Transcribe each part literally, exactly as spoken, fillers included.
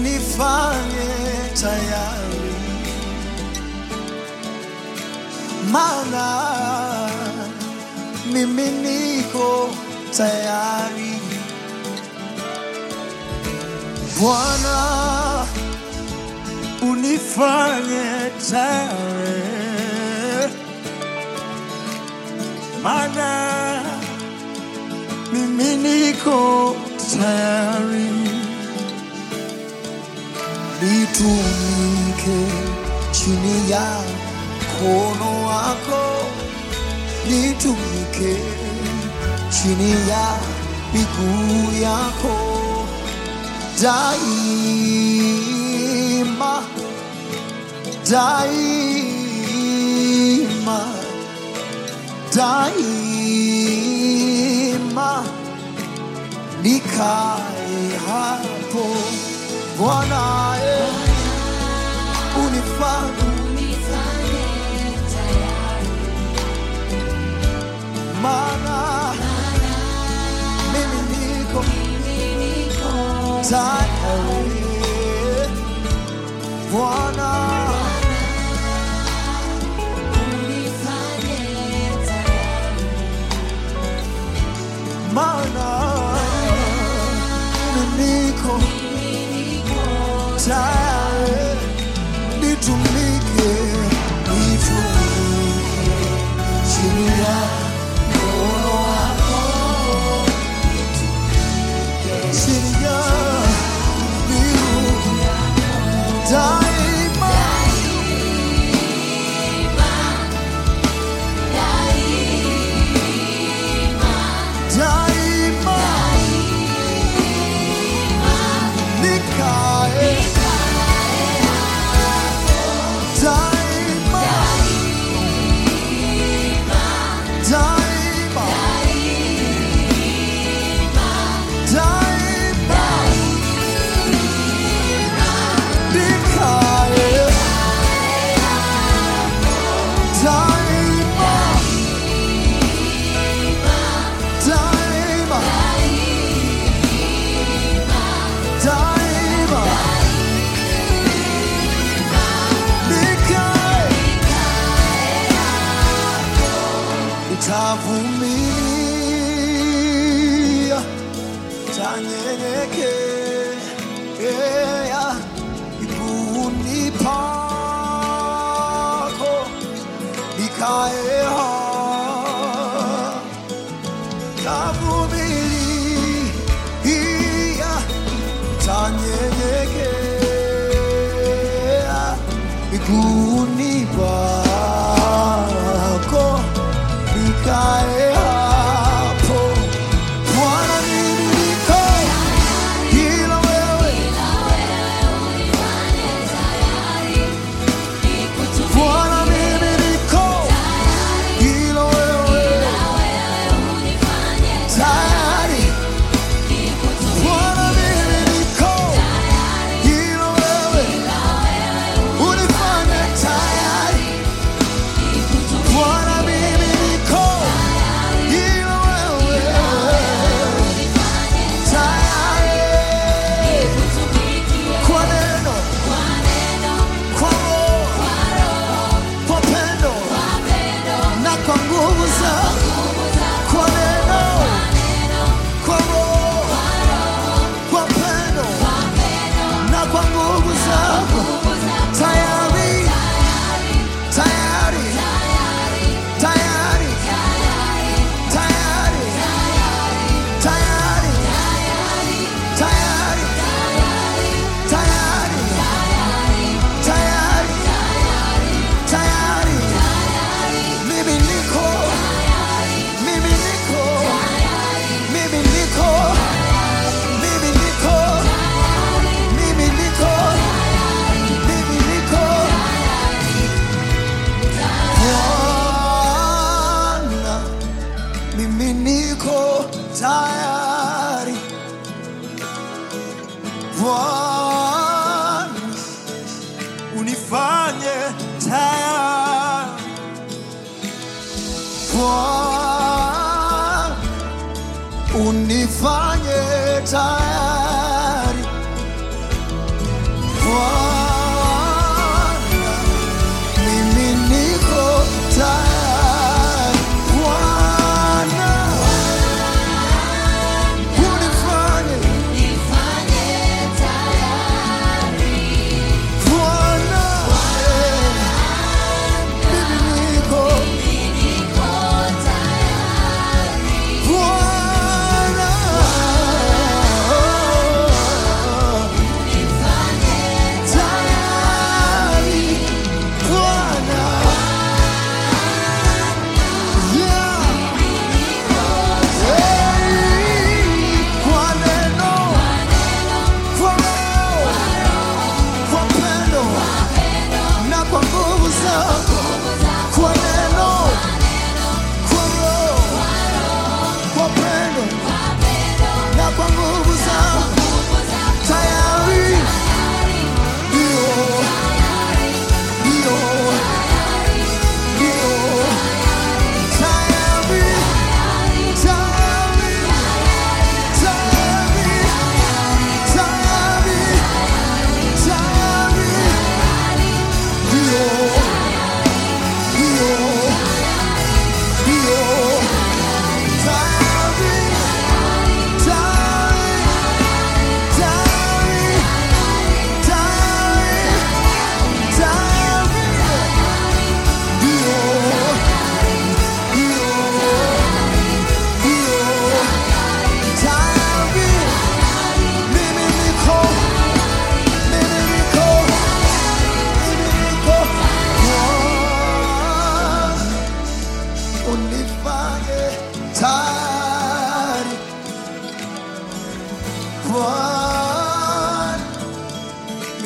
unifanye tayari, maana mimi niko tayari. Bwana, unifanye tayari, maana mimi niko tayari. Nitumike chini ya mkono wako, nitumike chini ya miguu yako daima, daima, daima, nikae hapo. Bwana, unifanye tayari, maana mimi niko tayari. Bwana, unifanye tayari, maana mimi niko tayari. Nitumike, nitumike chini ya mkono wako, chini ya miguu daima, daima, nikae daima, daima, daima, nikae daima, daima, daima, nitavumilia, nitanyenyekea miguuni pako, nikae hapo. Nitavumilia, nitanyenyekea miguuni pako, nikae hapo. Bwana, mimi niko ila wewe, Bwana, mimi niko ila wewe, tayari. Bwana, mimi niko ila wewe, unifanye tayari.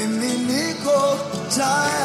mimi niko tayari.